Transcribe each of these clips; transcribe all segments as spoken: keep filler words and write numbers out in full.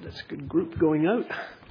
That's a good group going out.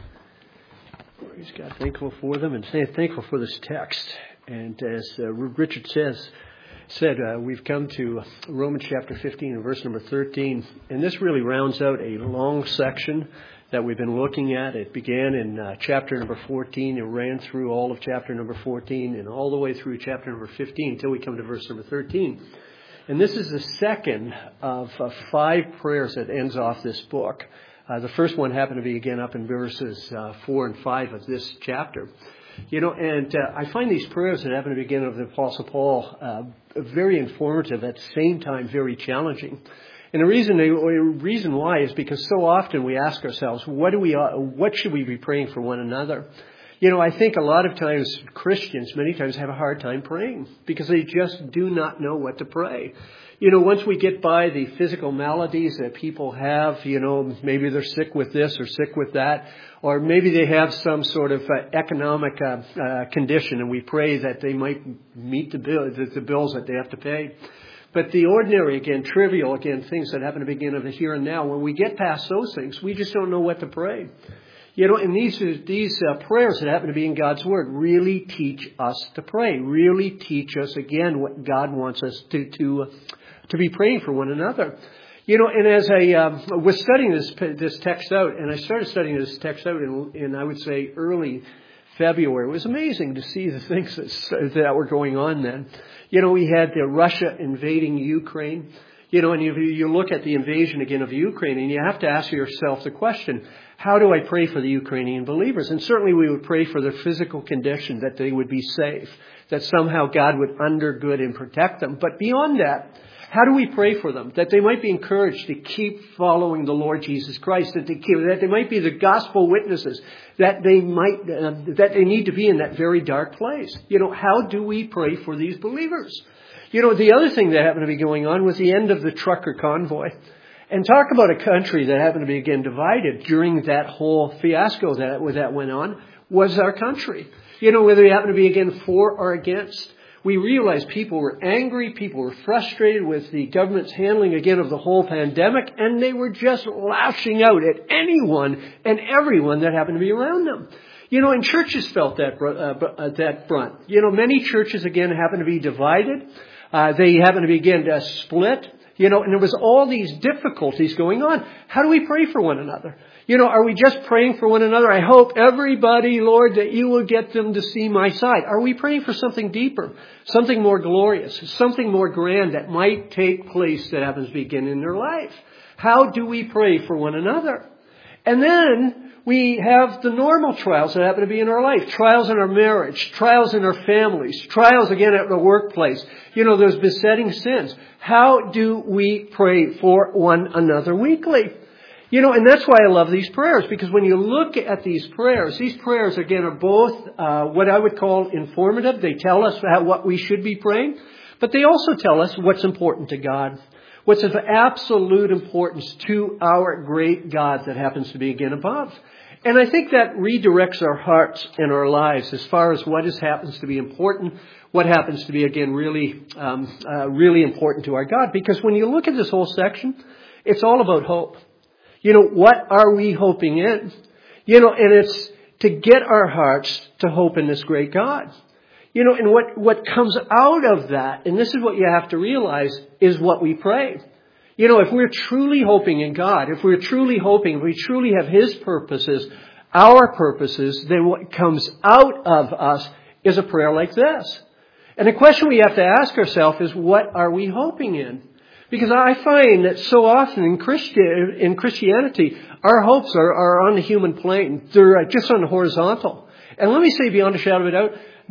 Praise God, thankful for them and thankful for this text. And as uh, Richard says, said, uh, we've come to Romans chapter fifteen and verse number thirteen. And this really rounds out a long section that we've been looking at. It began in uh, chapter number fourteen and ran through all of chapter number fourteen and all the way through chapter number fifteen until we come to verse number thirteen. And this is the second of uh, five prayers that ends off this book. Uh, the first one happened to be again up in verses uh, four and five of this chapter. You know, and uh, I find these prayers that happen to begin of the Apostle Paul uh, very informative, at the same time very challenging. And the reason, the reason why is because so often we ask ourselves, what do we, uh, what should we be praying for one another? You know, I think a lot of times Christians many times have a hard time praying because they just do not know what to pray. You know, once we get by the physical maladies that people have, you know, maybe they're sick with this or sick with that, or maybe they have some sort of uh, economic uh, uh, condition, and we pray that they might meet the, bill, the, the bills that they have to pay. But the ordinary, again, trivial, again, things that happen to begin of the here and now, when we get past those things, we just don't know what to pray. You know, and these these uh, prayers that happen to be in God's Word really teach us to pray, really teach us, again, what God wants us to to, uh, to be praying for one another. You know, and as I um, was studying this this text out, and I started studying this text out in, in I would say, early February, it was amazing to see the things that, that were going on then. You know, we had the Russia invading Ukraine. You know, and you, you look at the invasion again of Ukraine, and you have to ask yourself the question, how do I pray for the Ukrainian believers? And certainly we would pray for their physical condition, that they would be safe, that somehow God would undergird and protect them. But beyond that, how do we pray for them? That they might be encouraged to keep following the Lord Jesus Christ, that they, keep, that they might be the gospel witnesses, that they might, uh, that they need to be in that very dark place. You know, how do we pray for these believers? You know, the other thing that happened to be going on was the end of the trucker convoy. And talk about a country that happened to be, again, divided during that whole fiasco that, that went on, was our country. You know, whether you happen to be, again, for or against. We realized people were angry, people were frustrated with the government's handling, again, of the whole pandemic, and they were just lashing out at anyone and everyone that happened to be around them. You know, and churches felt that, uh, that brunt. You know, many churches, again, happen to be divided. Uh, they happen to be, again, uh, split. You know, and there was all these difficulties going on. How do we pray for one another? You know, are we just praying for one another? I hope everybody, Lord, that you will get them to see my side. Are we praying for something deeper, something more glorious, something more grand that might take place that happens to begin in their life? How do we pray for one another? And then we have the normal trials that happen to be in our life. Trials in our marriage, trials in our families, trials again at the workplace. You know, those besetting sins. How do we pray for one another weekly? You know, and that's why I love these prayers, because when you look at these prayers, these prayers again are both uh, what I would call informative. They tell us how, what we should be praying, but they also tell us what's important to God. What's of absolute importance to our great God that happens to be again above. And I think that redirects our hearts and our lives as far as what is, happens to be important, what happens to be, again, really, um, uh, really important to our God. Because when you look at this whole section, it's all about hope. You know, what are we hoping in? You know, and it's to get our hearts to hope in this great God. You know, and what, what comes out of that, and this is what you have to realize, is what we pray. You know, if we're truly hoping in God, if we're truly hoping, if we truly have His purposes, our purposes, then what comes out of us is a prayer like this. And the question we have to ask ourselves is, what are we hoping in? Because I find that so often in, Christi- in Christianity, our hopes are, are on the human plane. They're just on the horizontal. And let me say beyond a shadow of a doubt,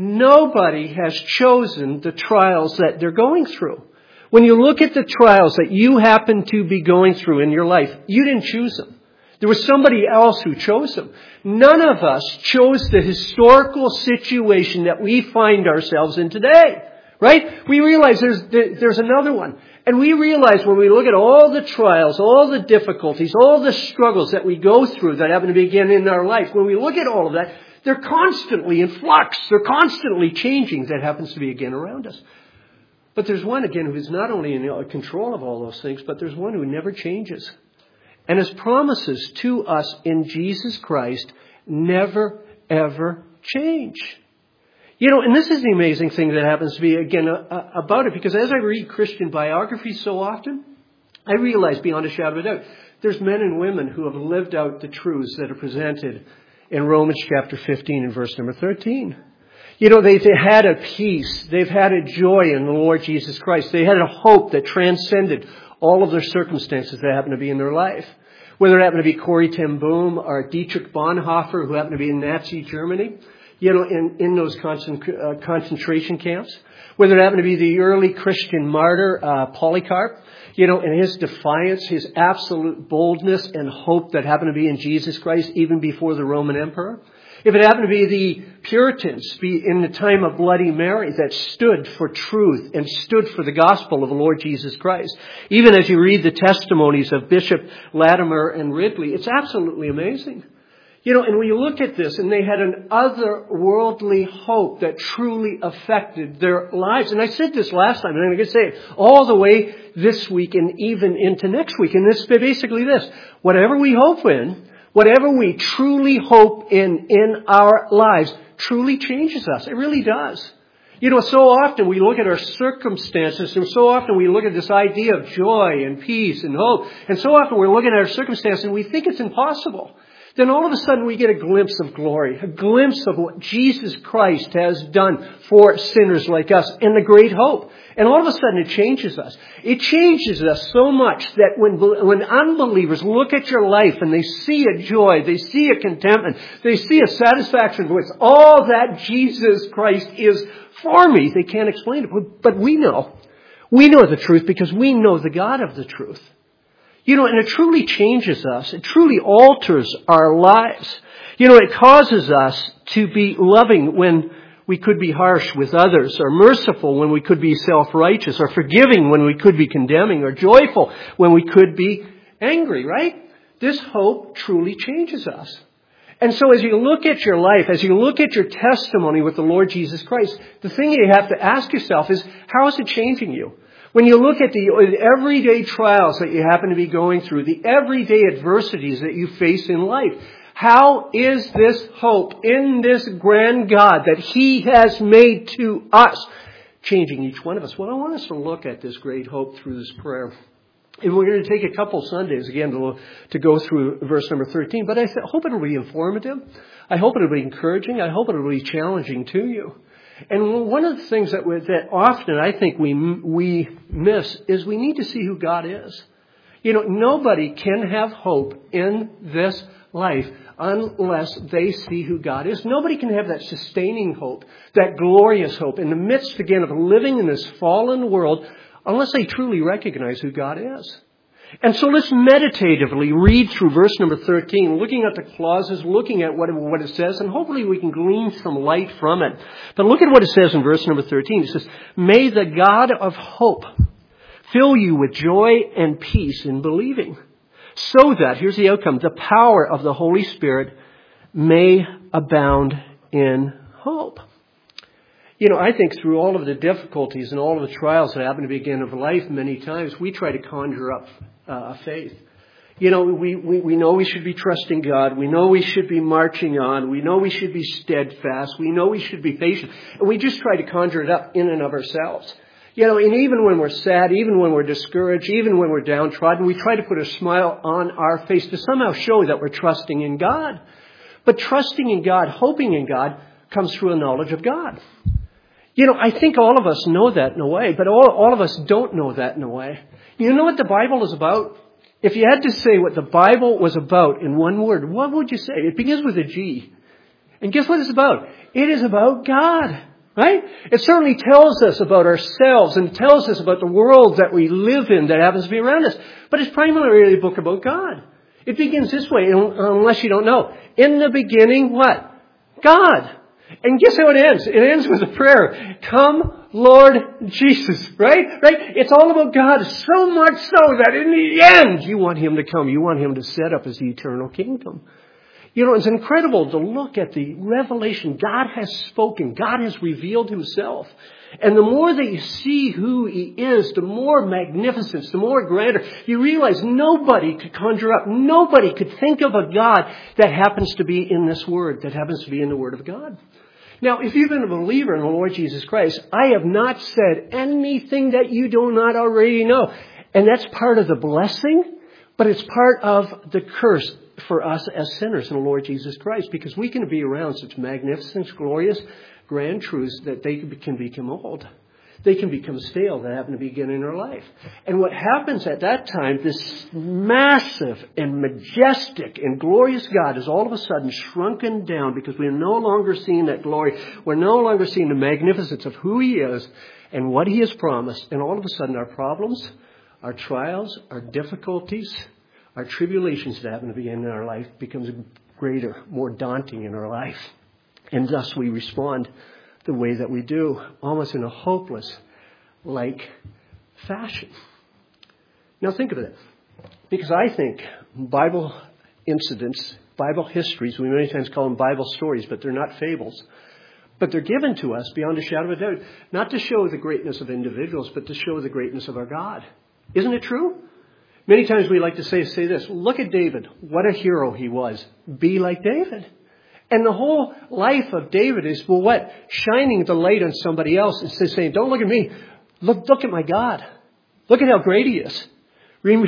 nobody has chosen the trials that they're going through. When you look at the trials that you happen to be going through in your life, you didn't choose them. There was somebody else who chose them. None of us chose the historical situation that we find ourselves in today. Right? We realize there's there's another one. And we realize when we look at all the trials, all the difficulties, all the struggles that we go through that happen to begin in our life, when we look at all of that, they're constantly in flux. They're constantly changing. That happens to be again around us. But there's one, again, who is not only in control of all those things, but there's one who never changes. and His promises to us in Jesus Christ never, ever change. You know, and this is the amazing thing that happens to be, again, uh, about it, because as I read Christian biographies so often, I realize beyond a shadow of a doubt, there's men and women who have lived out the truths that are presented in Romans chapter fifteen and verse number thirteen. You know, they've had a peace. They've had a joy in the Lord Jesus Christ. They had a hope that transcended all of their circumstances that happened to be in their life. Whether it happened to be Corrie ten Boom or Dietrich Bonhoeffer, who happened to be in Nazi Germany, you know, in, in those concent- uh, concentration camps. Whether it happened to be the early Christian martyr, uh, Polycarp, you know, and his defiance, his absolute boldness and hope that happened to be in Jesus Christ even before the Roman Emperor. If it happened to be the Puritans be in the time of Bloody Mary that stood for truth and stood for the gospel of the Lord Jesus Christ. Even as you read the testimonies of Bishop Latimer and Ridley, it's absolutely amazing. You know, and we look at this, and they had an otherworldly hope that truly affected their lives. And I said this last time, and I'm going to say it all the way this week and even into next week. And it's basically this. Whatever we hope in, whatever we truly hope in in our lives, truly changes us. It really does. You know, so often we look at our circumstances, and so often we look at this idea of joy and peace and hope. And so often we're looking at our circumstances, and we think it's impossible. Then all of a sudden we get a glimpse of glory, a glimpse of what Jesus Christ has done for sinners like us and the great hope. And all of a sudden it changes us. It changes us so much that when, when unbelievers look at your life and they see a joy, they see a contentment, they see a satisfaction with all that Jesus Christ is for me, they can't explain it. But we know. We know the truth because we know the God of the truth. You know, and it truly changes us. It truly alters our lives. You know, it causes us to be loving when we could be harsh with others, or merciful when we could be self-righteous, or forgiving when we could be condemning, or joyful when we could be angry, right? This hope truly changes us. And so as you look at your life, as you look at your testimony with the Lord Jesus Christ, the thing you have to ask yourself is, how is it changing you? When you look at the everyday trials that you happen to be going through, the everyday adversities that you face in life, how is this hope in this grand God that He has made to us changing each one of us? Well, I want us to look at this great hope through this prayer. And we're going to take a couple Sundays, again, to, to go through verse number thirteen. But I hope it'll be informative. I hope it'll be encouraging. I hope it'll be challenging to you. And one of the things that we, that often I think we we miss is we need to see who God is. You know, nobody can have hope in this life unless they see who God is. Nobody can have that sustaining hope, that glorious hope in the midst, again, of living in this fallen world unless they truly recognize who God is. And so let's meditatively read through verse number thirteen, looking at the clauses, looking at what, what it says, and hopefully we can glean some light from it. But look at what it says in verse number thirteen. It says, "May the God of hope fill you with joy and peace in believing, so that," here's the outcome, "the power of the Holy Spirit may abound in hope." You know, I think through all of the difficulties and all of the trials that happen to be again of life, many times we try to conjure up uh, faith. You know, we, we, we know we should be trusting God. We know we should be marching on. We know we should be steadfast. We know we should be patient. And we just try to conjure it up in and of ourselves. You know, and even when we're sad, even when we're discouraged, even when we're downtrodden, we try to put a smile on our face to somehow show that we're trusting in God. But trusting in God, hoping in God, comes through a knowledge of God. You know, I think all of us know that in a way, but all, all of us don't know that in a way. You know what the Bible is about? If you had to say what the Bible was about in one word, what would you say? It begins with a G. And guess what it's about? It is about God, right? It certainly tells us about ourselves and tells us about the world that we live in that happens to be around us. But it's primarily a book about God. It begins this way, unless you don't know. In the beginning, what? God. And guess how it ends? It ends with a prayer. Come, Lord Jesus. Right? Right? It's all about God. So much so that in the end, you want Him to come. You want Him to set up His eternal kingdom. You know, it's incredible to look at the revelation. God has spoken. God has revealed himself. And the more that you see who he is, the more magnificence, the more grandeur. You realize nobody could conjure up, nobody could think of a God that happens to be in this Word, that happens to be in the Word of God. Now, if you've been a believer in the Lord Jesus Christ, I have not said anything that you do not already know. And that's part of the blessing, but it's part of the curse for us as sinners in the Lord Jesus Christ, because we can be around such magnificent, glorious, grand truths that they can become old. They can become stale that happen to begin in our life. And what happens at that time, this massive and majestic and glorious God is all of a sudden shrunken down, because we're no longer seeing that glory. We're no longer seeing the magnificence of who he is and what he has promised. And all of a sudden our problems, our trials, our difficulties, our tribulations that happen to begin in our life becomes greater, more daunting in our life. And thus we respond the way that we do, almost in a hopeless like fashion. Now think of it. Because I think Bible incidents, Bible histories, we many times call them Bible stories, but they're not fables. But they're given to us beyond a shadow of a doubt, not to show the greatness of individuals, but to show the greatness of our God. Isn't it true? Many times we like to say, say this, look at David. What a hero he was. Be like David. And the whole life of David is, well, what? Shining the light on somebody else and saying, don't look at me. Look, look at my God. Look at how great he is. Remember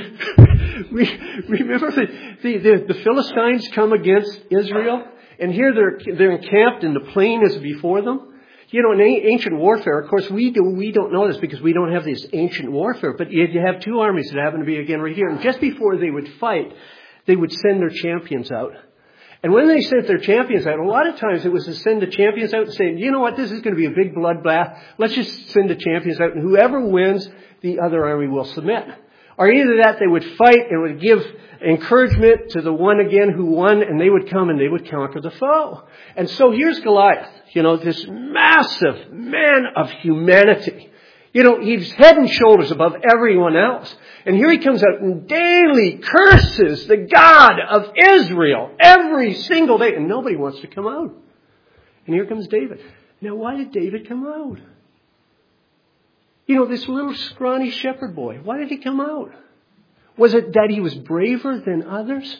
the, the, the Philistines come against Israel, and here they're, they're encamped and the plain is before them. You know, in ancient warfare, of course, we do, we don't know this because we don't have this ancient warfare, but you have two armies that happen to be, again, right here. And just before they would fight, they would send their champions out. And when they sent their champions out, a lot of times it was to send the champions out and saying, you know what, this is going to be a big bloodbath. Let's just send the champions out, and whoever wins, the other army will submit. Or either that, they would fight and would give encouragement to the one again who won, and they would come and they would conquer the foe. And so here's Goliath, you know, this massive man of humanity. You know, he's head and shoulders above everyone else. And here he comes out and daily curses the God of Israel every single day. And nobody wants to come out. And here comes David. Now, why did David come out? You know, this little scrawny shepherd boy, why did he come out? Was it that he was braver than others?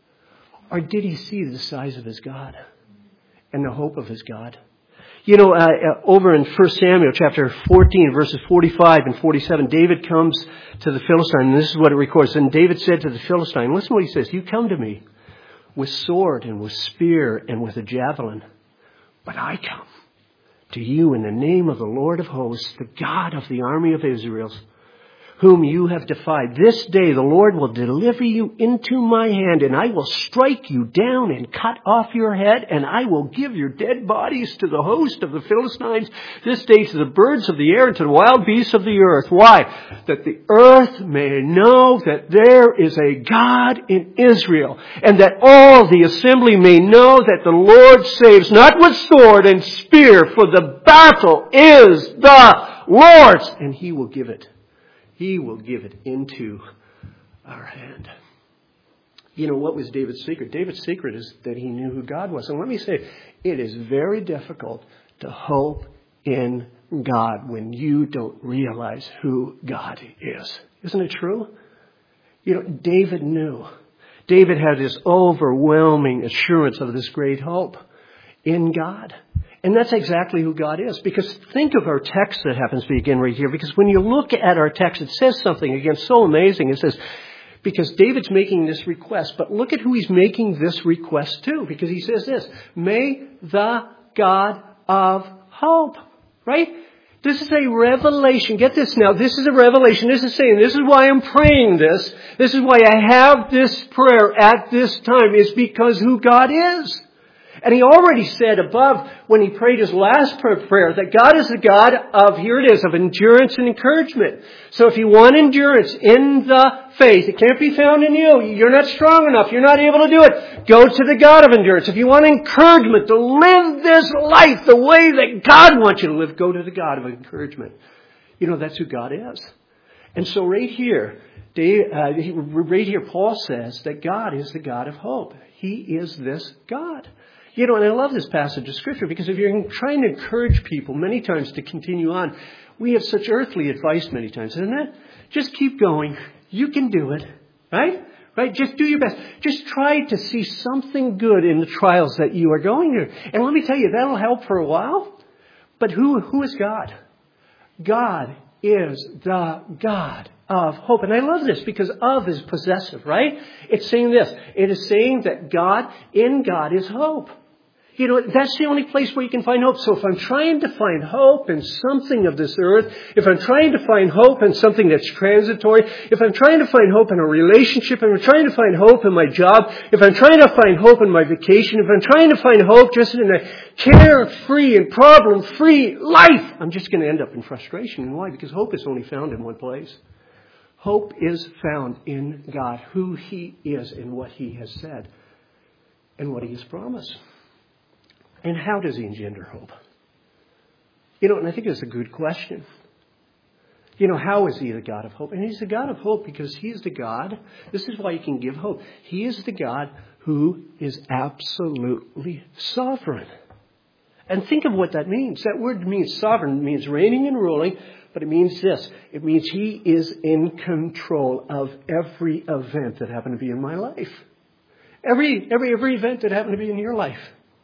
Or did he see the size of his God and the hope of his God? You know, uh, over in First Samuel chapter fourteen, verses forty-five and forty-seven, David comes to the Philistine, and this is what it records. And David said to the Philistine, listen to what he says, you come to me with sword and with spear and with a javelin, but I come to you in the name of the Lord of hosts, the God of the army of Israel, whom you have defied. This day the Lord will deliver you into my hand, and I will strike you down and cut off your head, and I will give your dead bodies to the host of the Philistines this day, to the birds of the air and to the wild beasts of the earth. Why? That the earth may know that there is a God in Israel, and that all the assembly may know that the Lord saves, not with sword and spear, for the battle is the Lord's, and he will give it. He will give it into our hand. You know, what was David's secret? David's secret is that he knew who God was. And let me say, it is very difficult to hope in God when you don't realize who God is. Isn't it true? You know, David knew. David had this overwhelming assurance of this great hope in God. And that's exactly who God is. Because think of our text that happens to begin right here. Because when you look at our text, it says something, again, so amazing. It says, because David's making this request. But look at who he's making this request to. Because he says this, may the God of hope. Right? This is a revelation. Get this now. This is a revelation. This is saying, this is why I'm praying this. This is why I have this prayer at this time. Is because who God is. And he already said above, when he prayed his last prayer, that God is the God of, here it is, of endurance and encouragement. So if you want endurance in the faith, it can't be found in you. You're not strong enough. You're not able to do it. Go to the God of endurance. If you want encouragement to live this life the way that God wants you to live, go to the God of encouragement. You know, that's who God is. And so right here, Dave, uh, right here, Paul says that God is the God of hope. He is this God. You know, and I love this passage of Scripture because if you're trying to encourage people many times to continue on, we have such earthly advice many times, isn't it? Just keep going. You can do it. Right? Right? Just do your best. Just try to see something good in the trials that you are going through. And let me tell you, that'll help for a while. But who who is God? God is the God of hope. And I love this because of is possessive, right? It's saying this. It is saying that God, in God is hope. You know, that's the only place where you can find hope. So if I'm trying to find hope in something of this earth, if I'm trying to find hope in something that's transitory, if I'm trying to find hope in a relationship, if I'm trying to find hope in my job, if I'm trying to find hope in my vacation, if I'm trying to find hope just in a carefree and problem-free life, I'm just going to end up in frustration. And why? Because hope is only found in one place. Hope is found in God, who He is and what He has said and what He has promised. And how does He engender hope? You know, and I think it's a good question. You know, how is He the God of hope? And He's the God of hope because He is the God. This is why He can give hope. He is the God who is absolutely sovereign. And think of what that means. That word means sovereign. It means reigning and ruling. But it means this. It means He is in control of every event that happened to be in my life. Every, every, every event that happened to be in your life.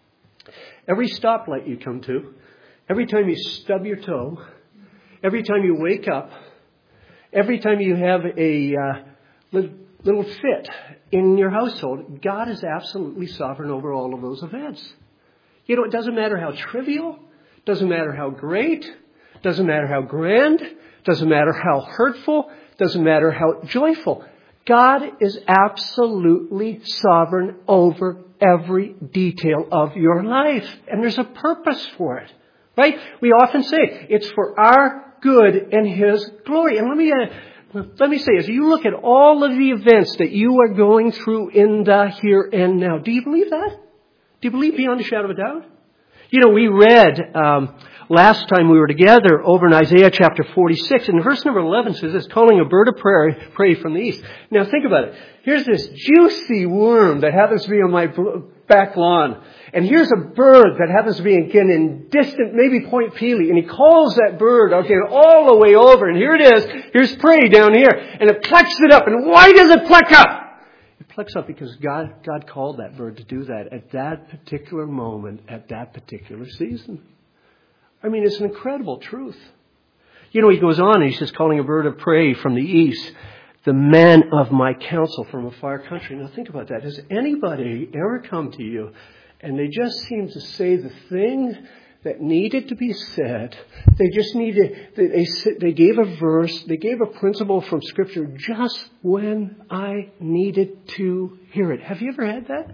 Every stoplight you come to, every time you stub your toe, every time you wake up, every time you have a uh, little, little fit in your household, God is absolutely sovereign over all of those events. You know, it doesn't matter how trivial, doesn't matter how great, doesn't matter how grand, doesn't matter how hurtful, doesn't matter how joyful. God is absolutely sovereign over every detail of your life. And there's a purpose for it. Right? We often say it's for our good and His glory. And let me uh, let me say, as you look at all of the events that you are going through in the here and now, do you believe that? Do you believe beyond a shadow of a doubt? You know, we read um, last time we were together over in Isaiah chapter forty-six, and verse number eleven says this, calling a bird of prey, prey from the east. Now think about it. Here's this juicy worm that happens to be on my back lawn. And here's a bird that happens to be again in distant, maybe Point Pelee. And he calls that bird, okay, all the way over. And here it is. Here's prey down here. And it plucks it up. And why does it pluck up? It plucks up because God, God called that bird to do that at that particular moment, at that particular season. I mean, it's an incredible truth. You know, he goes on and he says, calling a bird of prey from the east, the man of my counsel from a far country. Now think about that. Has anybody ever come to you and they just seem to say the thing that needed to be said? They just needed, they, they, they gave a verse, they gave a principle from Scripture just when I needed to hear it. Have you ever had that?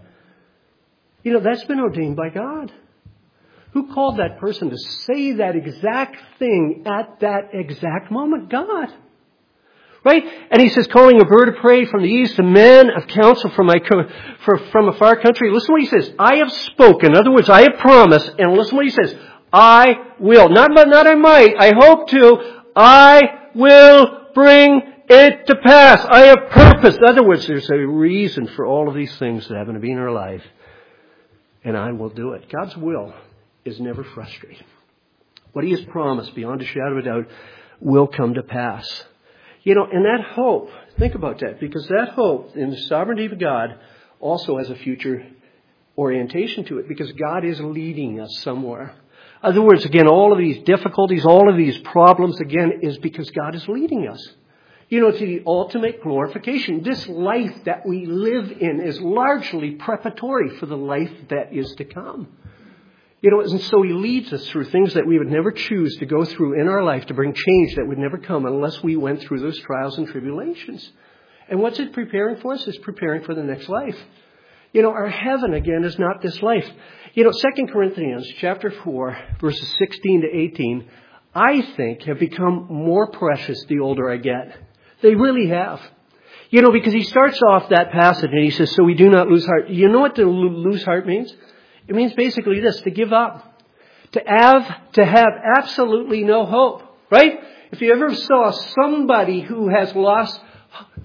You know, that's been ordained by God. Who called that person to say that exact thing at that exact moment? God. Right? And he says, calling a bird of prey from the east, a man of counsel from, my, for, from a far country. Listen to what he says. I have spoken. In other words, I have promised. And listen to what he says. I will. Not, not I might. I hope to. I will bring it to pass. I have purpose. In other words, there's a reason for all of these things that happen to be in our life. And I will do it. God's will is never frustrated. What He has promised, beyond a shadow of a doubt, will come to pass. You know, and that hope, think about that, because that hope in the sovereignty of God also has a future orientation to it, because God is leading us somewhere. In other words, again, all of these difficulties, all of these problems, again, is because God is leading us. You know, to the ultimate glorification. This life that we live in is largely preparatory for the life that is to come. You know, and so He leads us through things that we would never choose to go through in our life to bring change that would never come unless we went through those trials and tribulations. And what's it preparing for us? It's preparing for the next life. You know, our heaven, again, is not this life. You know, Second Corinthians chapter four, verses sixteen to eighteen, I think have become more precious the older I get. They really have. You know, because he starts off that passage and he says, so we do not lose heart. You know what to lose heart means? It means basically this, to give up. To have, to have absolutely no hope. Right? If you ever saw somebody who has lost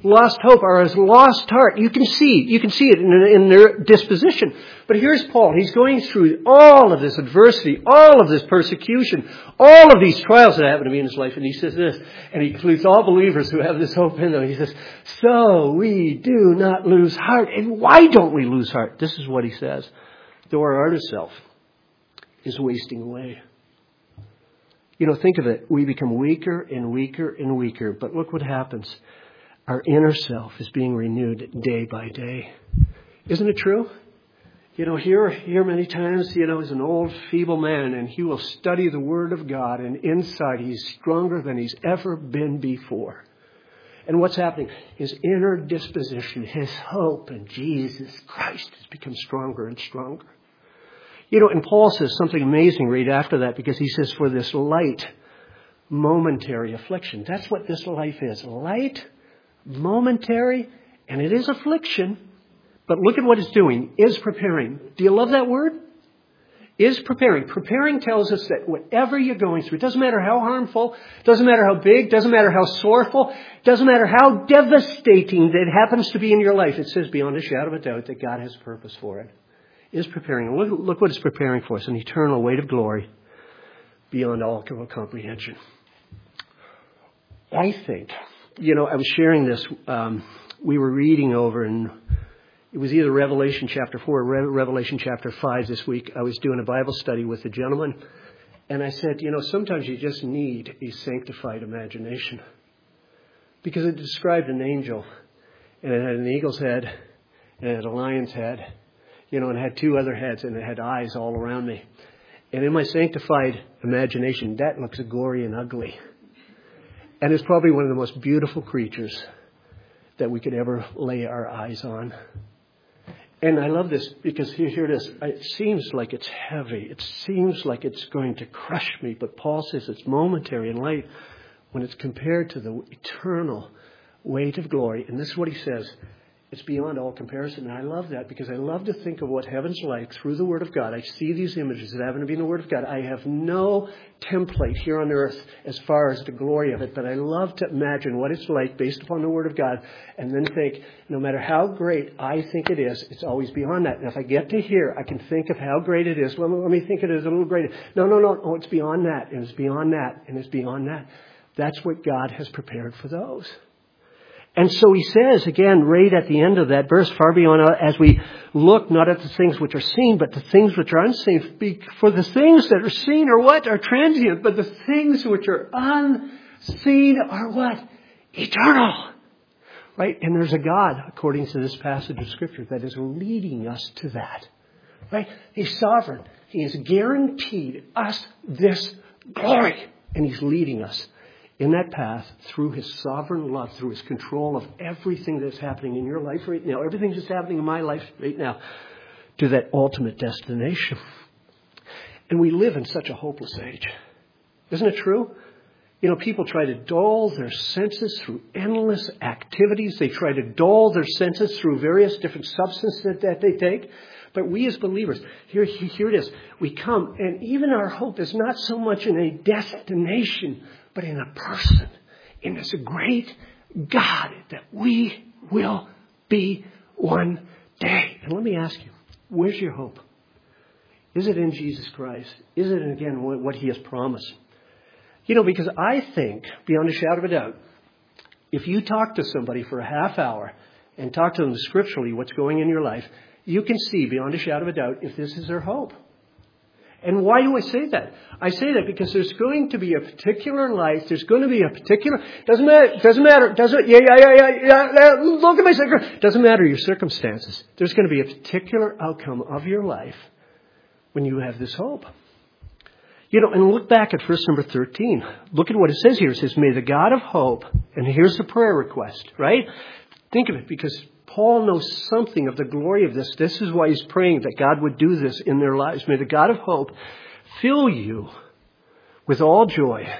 lost hope or as lost heart. You can see, you can see it in, in their disposition. But here's Paul. He's going through all of this adversity, all of this persecution, all of these trials that happen to be in his life. And he says this, and he includes all believers who have this hope in them. He says, so we do not lose heart. And why don't we lose heart? This is what he says. Though our outer self is wasting away. You know, think of it. We become weaker and weaker and weaker. But look what happens. Our inner self is being renewed day by day. Isn't it true? You know, here, here many times, you know, is an old feeble man, and he will study the Word of God, and inside he's stronger than he's ever been before. And what's happening? His inner disposition, his hope in Jesus Christ has become stronger and stronger. You know, and Paul says something amazing right after that, because he says, for this light, momentary affliction. That's what this life is. Light, momentary, and it is affliction. But look at what it's doing. Is preparing. Do you love that word? Is preparing. Preparing tells us that whatever you're going through, it doesn't matter how harmful, doesn't matter how big, doesn't matter how sorrowful, doesn't matter how devastating that happens to be in your life. It says beyond a shadow of a doubt that God has purpose for it. Is preparing. Look, look what it's preparing for us. An eternal weight of glory beyond all comprehension. I think, you know, I was sharing this. Um, we were reading over, and it was either Revelation chapter four or Re- Revelation chapter five this week. I was doing a Bible study with a gentleman, and I said, you know, sometimes you just need a sanctified imagination. Because it described an angel, and it had an eagle's head, and it had a lion's head, you know, and it had two other heads, and it had eyes all around me. And in my sanctified imagination, that looks gory and ugly. And it's probably one of the most beautiful creatures that we could ever lay our eyes on. And I love this because here, here it is. It seems like it's heavy. It seems like it's going to crush me. But Paul says it's momentary and light when it's compared to the eternal weight of glory. And this is what he says. It's beyond all comparison. And I love that because I love to think of what heaven's like through the Word of God. I see these images that happen to be in the Word of God. I have no template here on earth as far as the glory of it, but I love to imagine what it's like based upon the Word of God and then think, no matter how great I think it is, it's always beyond that. And if I get to here, I can think of how great it is. Well, let me think it is a little greater. No, no, no, no, it's beyond that, and it's beyond that, and it's beyond that. That's what God has prepared for those. And so he says, again, right at the end of that verse, far beyond, as we look not at the things which are seen, but the things which are unseen. For the things that are seen are what? Are transient. But the things which are unseen are what? Eternal. Right? And there's a God, according to this passage of Scripture, that is leading us to that. Right? He's sovereign. He has guaranteed us this glory. And He's leading us in that path through His sovereign love, through His control of everything that's happening in your life right now, everything that's happening in my life right now, to that ultimate destination. And we live in such a hopeless age. Isn't it true? You know, people try to dull their senses through endless activities. They try to dull their senses through various different substances that, that they take. But we as believers, here, here it is. We come, and even our hope is not so much in a destination, but in a person, in this great God that we will be one day. And let me ask you, where's your hope? Is it in Jesus Christ? Is it, again, what He has promised? You know, because I think, beyond a shadow of a doubt, if you talk to somebody for a half hour and talk to them scripturally what's going in your life, you can see beyond a shadow of a doubt if this is their hope. And why do I say that? I say that because there's going to be a particular life. There's going to be a particular, doesn't matter, doesn't matter, doesn't, yeah, yeah, yeah, yeah, yeah, look at my circumstances. Doesn't matter your circumstances. There's going to be a particular outcome of your life when you have this hope. You know, and look back at verse number thirteen. Look at what it says here. It says, may the God of hope, and here's the prayer request, right? Think of it, because Paul knows something of the glory of this. This is why he's praying that God would do this in their lives. May the God of hope fill you with all joy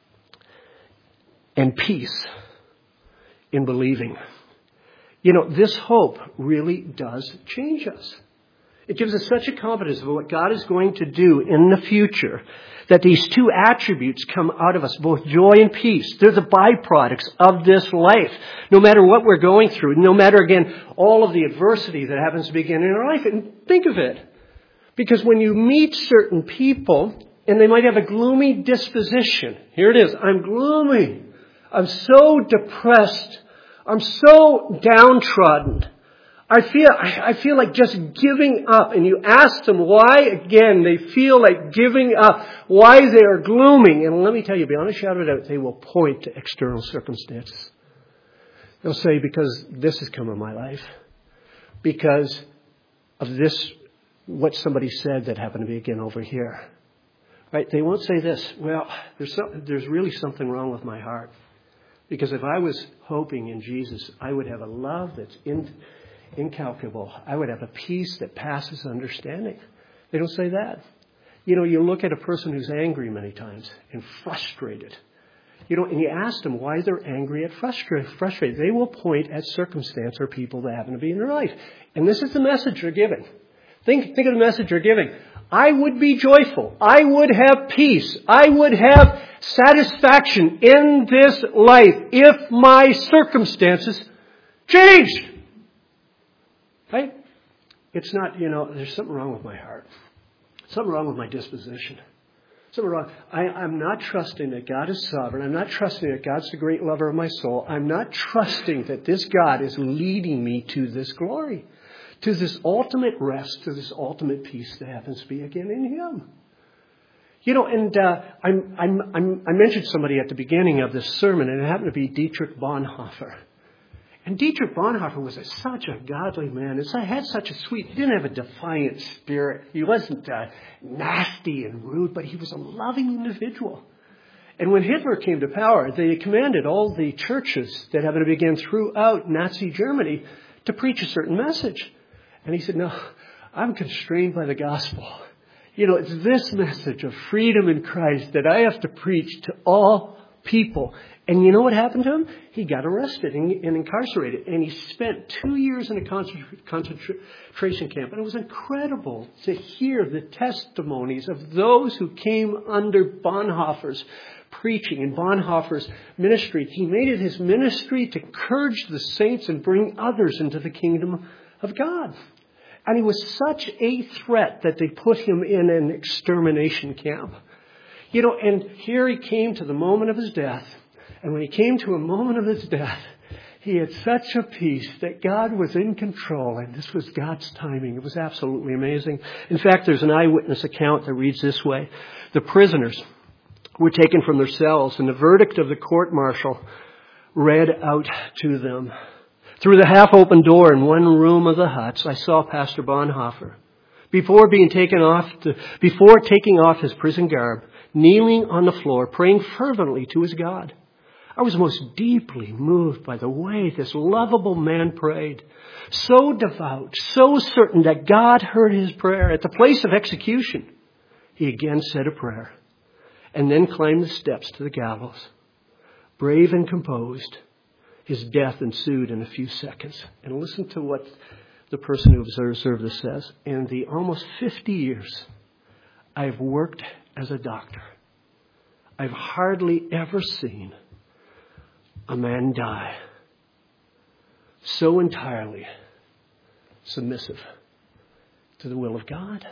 and peace in believing. You know, this hope really does change us. It gives us such a confidence of what God is going to do in the future that these two attributes come out of us, both joy and peace. They're the byproducts of this life. No matter what we're going through, no matter, again, all of the adversity that happens to begin in our life. And think of it. Because when you meet certain people, and they might have a gloomy disposition. Here it is. I'm gloomy. I'm so depressed. I'm so downtrodden. I feel, I feel like just giving up. And you ask them why, again, they feel like giving up, why they are glooming. And let me tell you, beyond a shadow of a doubt, they will point to external circumstances. They'll say, because this has come in my life. Because of this, what somebody said that happened to be again over here. Right? They won't say this, well, there's some, there's really something wrong with my heart. Because if I was hoping in Jesus, I would have a love that's in, incalculable. I would have a peace that passes understanding. They don't say that. You know, you look at a person who's angry many times and frustrated. You know, and you ask them why they're angry and frustrated. frustrated. They will point at circumstance or people that happen to be in their life. And this is the message they're giving. Think, think of the message they're giving. I would be joyful. I would have peace. I would have satisfaction in this life if my circumstances changed. Right? It's not, you know, there's something wrong with my heart. Something wrong with my disposition. Something wrong. I, I'm not trusting that God is sovereign. I'm not trusting that God's the great lover of my soul. I'm not trusting that this God is leading me to this glory. To this ultimate rest, to this ultimate peace that happens to be again in Him. You know, and uh, I'm, I'm, I'm, I mentioned somebody at the beginning of this sermon, and it happened to be Dietrich Bonhoeffer. And Dietrich Bonhoeffer was a, such a godly man. He had such a sweet, he didn't have a defiant spirit. He wasn't uh, nasty and rude, but he was a loving individual. And when Hitler came to power, they commanded all the churches that happened to begin throughout Nazi Germany to preach a certain message. And he said, no, I'm constrained by the gospel. You know, it's this message of freedom in Christ that I have to preach to all people. And you know what happened to him? He got arrested and, and incarcerated. And he spent two years in a concentration camp. And it was incredible to hear the testimonies of those who came under Bonhoeffer's preaching and Bonhoeffer's ministry. He made it his ministry to encourage the saints and bring others into the kingdom of God. And he was such a threat that they put him in an extermination camp. You know, and here he came to the moment of his death. And when he came to a moment of his death, he had such a peace that God was in control. And this was God's timing. It was absolutely amazing. In fact, there's an eyewitness account that reads this way. The prisoners were taken from their cells, and the verdict of the court-martial read out to them. Through the half-open door in one room of the huts, I saw Pastor Bonhoeffer. Before being taken off, to, before taking off his prison garb, kneeling on the floor, praying fervently to his God. I was most deeply moved by the way this lovable man prayed. So devout, so certain that God heard his prayer. At the place of execution, he again said a prayer and then climbed the steps to the gallows. Brave and composed, his death ensued in a few seconds. And listen to what the person who observed this says. In the almost fifty years I've worked as a doctor, I've hardly ever seen a man die so entirely submissive to the will of God.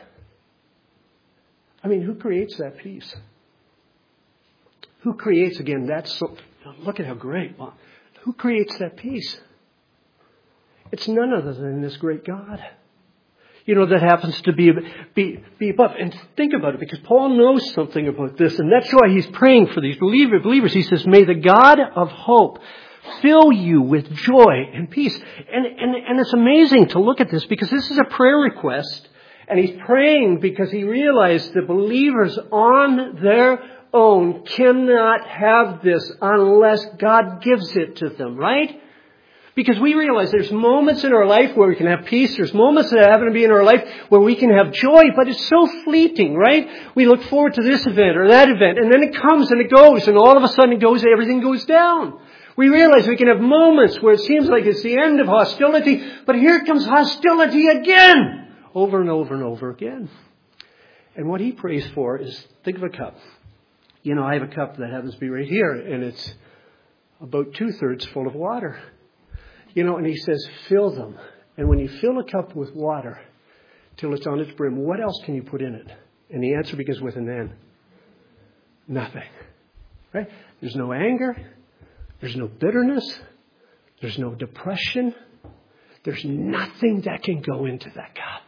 I mean, who creates that peace? Who creates, again, that so, look at how great. Who creates that peace? It's none other than this great God. You know, that happens to be, be, be above. And think about it, because Paul knows something about this. And that's why he's praying for these believer, believers. He says, may the God of hope fill you with joy and peace. And, and, and it's amazing to look at this, because this is a prayer request. And he's praying because he realized the believers on their own cannot have this unless God gives it to them, right? Because we realize there's moments in our life where we can have peace. There's moments that happen to be in our life where we can have joy, but it's so fleeting, right? We look forward to this event or that event, and then it comes and it goes, and all of a sudden it goes, everything goes down. We realize we can have moments where it seems like it's the end of hostility, but here comes hostility again. over and over and over again. And what he prays for is, think of a cup. You know, I have a cup that happens to be right here, and it's about two-thirds full of water. You know, and he says, fill them. And when you fill a cup with water till it's on its brim, what else can you put in it? And the answer begins with an N. Nothing. Right? There's no anger. There's no bitterness. There's no depression. There's nothing that can go into that cup.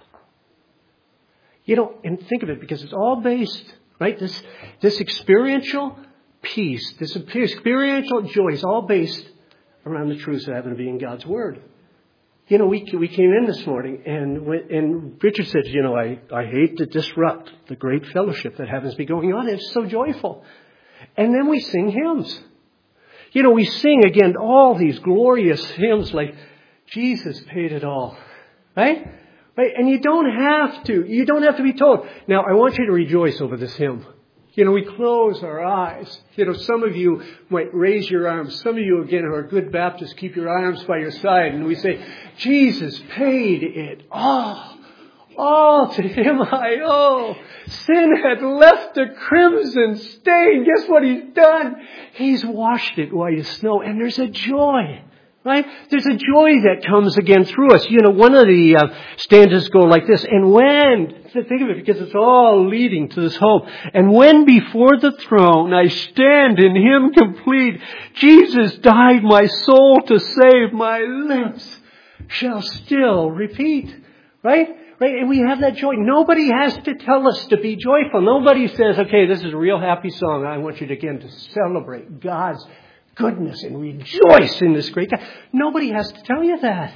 You know, and think of it, because it's all based, right? This, this experiential peace, this experiential joy is all based around the truths that happen to be in God's Word. You know, we we came in this morning, and and Richard said, you know, I, I hate to disrupt the great fellowship that happens to be going on. It's so joyful. And then we sing hymns. You know, we sing again all these glorious hymns like, Jesus paid it all. Right? Right? And you don't have to. You don't have to be told. Now, I want you to rejoice over this hymn. You know, we close our eyes. You know, some of you might raise your arms. Some of you, again, who are good Baptists, keep your arms by your side. And we say, Jesus paid it all. All to him I owe. Sin had left a crimson stain. Guess what he's done? He's washed it white as snow. And there's a joy. Right? There's a joy that comes again through us. You know, one of the uh, stanzas go like this. And when, think of it, because it's all leading to this hope. And when before the throne I stand in him complete, Jesus died my soul to save, my lips shall still repeat. Right? Right? And we have that joy. Nobody has to tell us to be joyful. Nobody says, okay, this is a real happy song. I want you to, again, to celebrate God's goodness and rejoice in this great God. Nobody has to tell you that,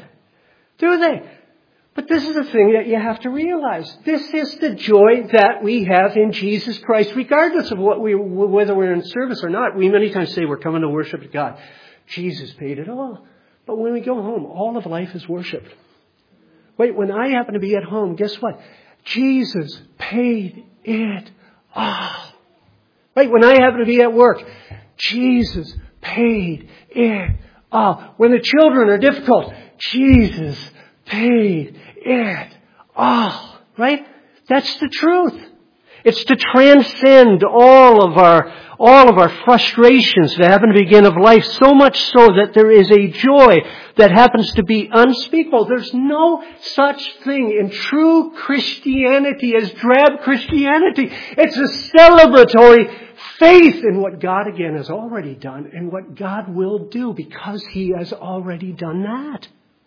do they? But this is the thing that you have to realize. This is the joy that we have in Jesus Christ, regardless of what we, whether we're in service or not. We many times say we're coming to worship God. Jesus paid it all. But when we go home, all of life is worship. Wait, when I happen to be at home, guess what? Jesus paid it all. Wait, when I happen to be at work, Jesus paid it all. When the children are difficult, Jesus paid it all. Right? That's the truth. It's to transcend all of our all of our frustrations that happen to the beginning of life, so much so that there is a joy that happens to be unspeakable. There's no such thing in true Christianity as drab Christianity. It's a celebratory faith in what God, again, has already done and what God will do because He has already done that.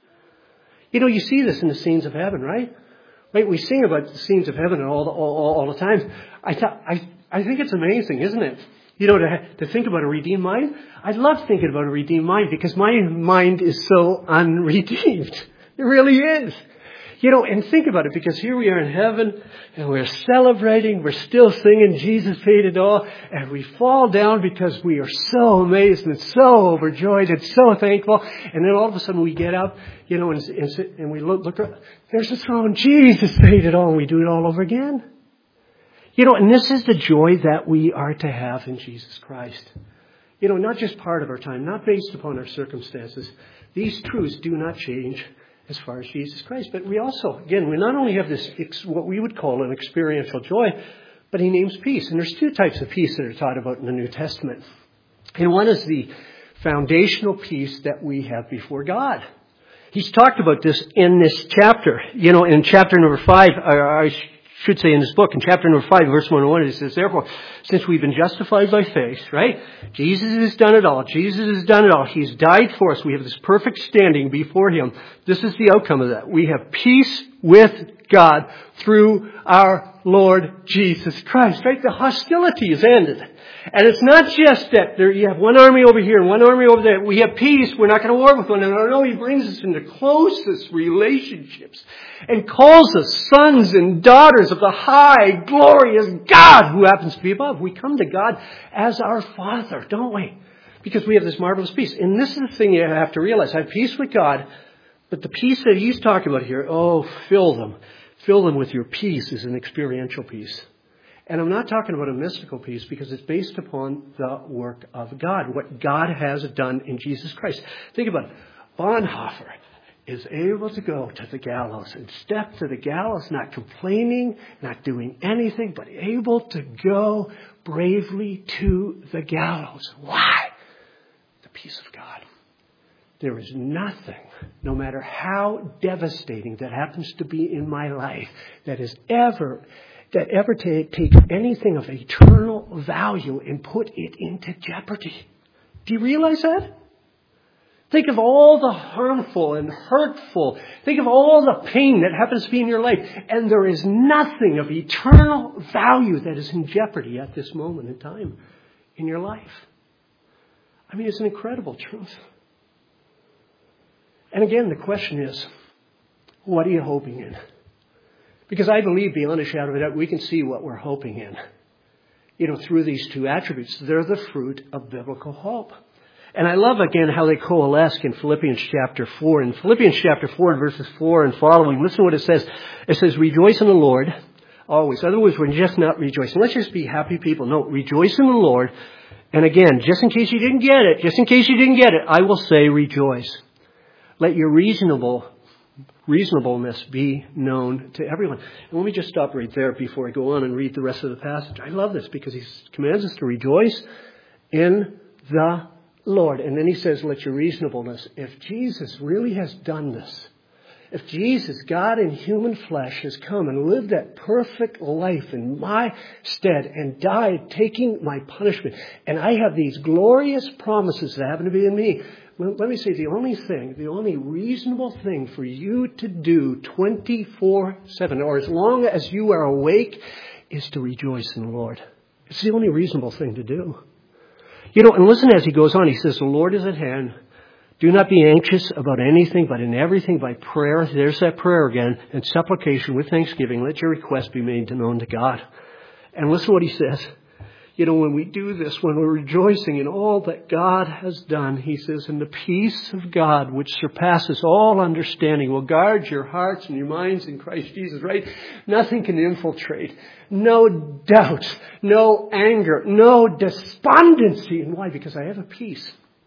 You know, you see this in the scenes of heaven, right? Right? We sing about the scenes of heaven all the, all, all the time. I, th- I, I think it's amazing, isn't it? You know, to, to think about a redeemed mind. I love thinking about a redeemed mind because my mind is so unredeemed. It really is. You know, and think about it, because here we are in heaven and we're celebrating, we're still singing Jesus paid it all, and we fall down because we are so amazed and so overjoyed and so thankful, and then all of a sudden we get up, you know, and, and, and we look, look, there's the throne, Jesus paid it all, and we do it all over again. You know, and this is the joy that we are to have in Jesus Christ. You know, not just part of our time, not based upon our circumstances. These truths do not change as far as Jesus Christ. But we also, again, we not only have this, what we would call an experiential joy, but He names peace. And there's two types of peace that are taught about in the New Testament. And one is the foundational peace that we have before God. He's talked about this in this chapter. You know, in chapter number five, I should say in this book, in chapter number five, verse one oh one, it says, therefore, since we've been justified by faith, right? Jesus has done it all. Jesus has done it all. He's died for us. We have this perfect standing before Him. This is the outcome of that. We have peace with God through our Lord Jesus Christ, right? The hostility is ended. And it's not just that there you have one army over here and one army over there. We have peace. We're not going to war with one another. No, He brings us into closest relationships and calls us sons and daughters of the high, glorious God who happens to be above. We come to God as our Father, don't we? Because we have this marvelous peace. And this is the thing you have to realize. I have peace with God, but the peace that He's talking about here, oh, fill them. Fill them with your peace is an experiential peace. And I'm not talking about a mystical peace because it's based upon the work of God, what God has done in Jesus Christ. Think about it. Bonhoeffer, is able to go to the gallows and step to the gallows, not complaining, not doing anything, but able to go bravely to the gallows. Why? The peace of God. There is nothing, no matter how devastating that happens to be in my life, that is ever, that ever t- takes anything of eternal value and put it into jeopardy. Do you realize that? Think of all the harmful and hurtful. Think of all the pain that happens to be in your life. And there is nothing of eternal value that is in jeopardy at this moment in time in your life. I mean, it's an incredible truth. And again, the question is, what are you hoping in? Because I believe beyond a shadow of a doubt, we can see what we're hoping in. You know, through these two attributes, they're the fruit of biblical hope. And I love, again, how they coalesce in Philippians chapter four. In Philippians chapter four, verses four and following, listen to what it says. It says, rejoice in the Lord always. Otherwise, we're just not rejoicing. Let's just be happy people. No, rejoice in the Lord. And again, just in case you didn't get it, just in case you didn't get it, I will say rejoice. Let your reasonable reasonableness be known to everyone. And let me just stop right there before I go on and read the rest of the passage. I love this because he commands us to rejoice in the Lord. And then he says, let your reasonableness. If Jesus really has done this, if Jesus, God in human flesh, has come and lived that perfect life in my stead and died taking my punishment, and I have these glorious promises that happen to be in me, well, let me say the only thing, the only reasonable thing for you to do twenty-four seven, or as long as you are awake, is to rejoice in the Lord. It's the only reasonable thing to do. You know, and listen as he goes on. He says, the Lord is at hand. Do not be anxious about anything, but in everything by prayer. There's that prayer again. And supplication with thanksgiving. Let your request be made known to God. And listen to what he says. You know, when we do this, when we're rejoicing in all that God has done, he says, and the peace of God, which surpasses all understanding, will guard your hearts and your minds in Christ Jesus, right? Nothing can infiltrate. No doubt, no anger, no despondency. And why? Because I have a peace.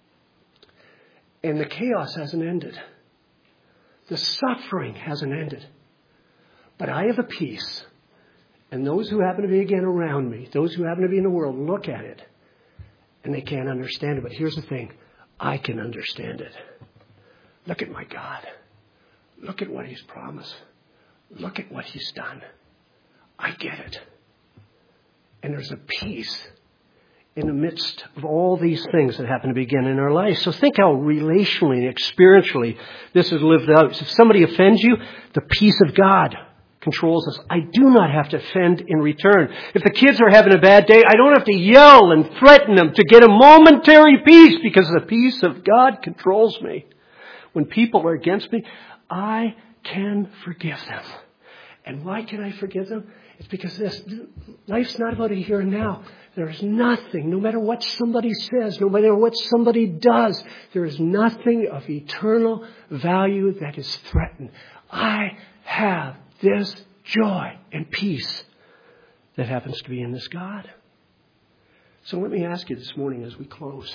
And the chaos hasn't ended. The suffering hasn't ended. But I have a peace. And those who happen to be again around me, those who happen to be in the world, look at it. And they can't understand it. But here's the thing. I can understand it. Look at my God. Look at what he's promised. Look at what he's done. I get it. And there's a peace in the midst of all these things that happen to begin in our lives. So think how relationally and experientially this is lived out. So if somebody offends you, the peace of God controls us. I do not have to offend in return. If the kids are having a bad day, I don't have to yell and threaten them to get a momentary peace because the peace of God controls me. When people are against me, I can forgive them. And why can I forgive them? It's because this life's not about a here and now. There is nothing, no matter what somebody says, no matter what somebody does, there is nothing of eternal value that is threatened. I have this joy and peace that happens to be in this God. So let me ask you this morning as we close,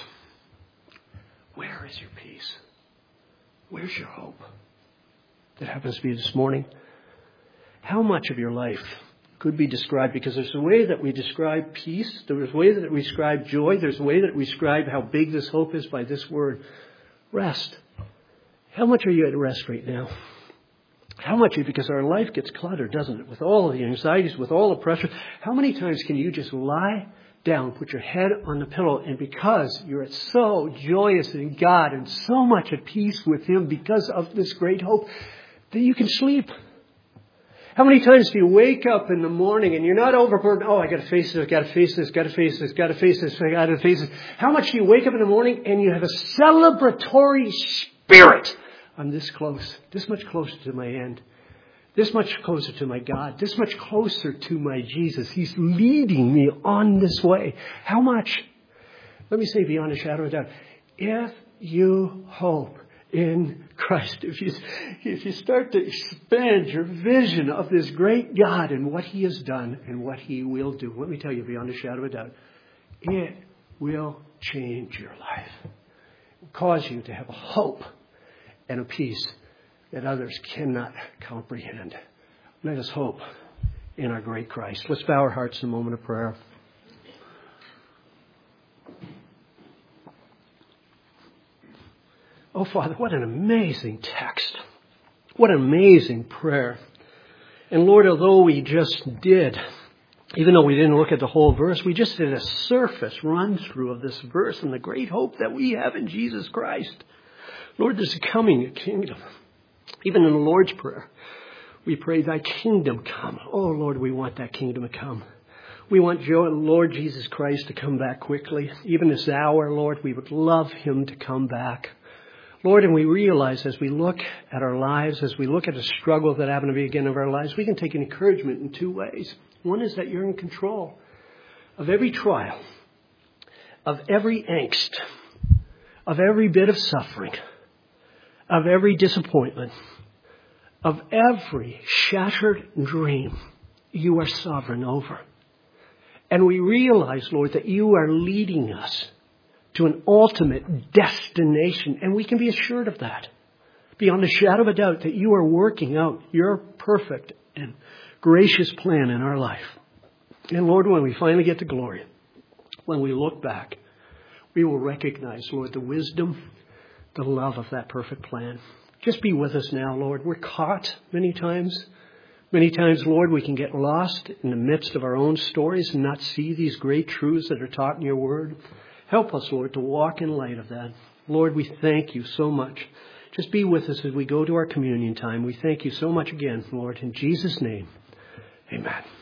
where is your peace? Where's your hope that happens to be this morning? How much of your life could be described, because there's a way that we describe peace, there's a way that we describe joy, there's a way that we describe how big this hope is by this word, rest. How much are you at rest right now? How much? Because our life gets cluttered, doesn't it? With all of the anxieties, with all the pressure. How many times can you just lie down, put your head on the pillow, and because you're so joyous in God and so much at peace with him because of this great hope, that you can sleep? How many times do you wake up in the morning and you're not overburdened? Oh, I got to face this, got to face this, got to face this, got to face this, I got to face this. How much do you wake up in the morning and you have a celebratory spirit? I'm this close, this much closer to my end, this much closer to my God, this much closer to my Jesus. He's leading me on this way. How much? Let me say beyond a shadow of a doubt, if you hope in Christ, if you, if you start to expand your vision of this great God and what he has done and what he will do, let me tell you beyond a shadow of a doubt, it will change your life. It will cause you to have a hope and a peace that others cannot comprehend. Let us hope in our great Christ. Let's bow our hearts in a moment of prayer. Oh, Father, what an amazing text. What an amazing prayer. And Lord, although we just did, even though we didn't look at the whole verse, we just did a surface run through of this verse and the great hope that we have in Jesus Christ. Lord, there's coming a kingdom. Even in the Lord's Prayer, we pray, thy kingdom come. Oh, Lord, we want that kingdom to come. We want Lord Jesus Christ to come back quickly. Even this hour, Lord, we would love him to come back. Lord, and we realize as we look at our lives, as we look at the struggle that happened at the beginning of our lives, we can take an encouragement in two ways. One is that you're in control of every trial, of every angst, of every bit of suffering, of every disappointment, of every shattered dream. You are sovereign over. And we realize, Lord, that you are leading us to an ultimate destination. And we can be assured of that. Beyond a shadow of a doubt that you are working out your perfect and gracious plan in our life. And Lord, when we finally get to glory, when we look back, we will recognize, Lord, the wisdom, the love of that perfect plan. Just be with us now, Lord. We're caught many times. Many times, Lord, we can get lost in the midst of our own stories and not see these great truths that are taught in your word. Help us, Lord, to walk in light of that. Lord, we thank you so much. Just be with us as we go to our communion time. We thank you so much again, Lord. In Jesus' name, amen.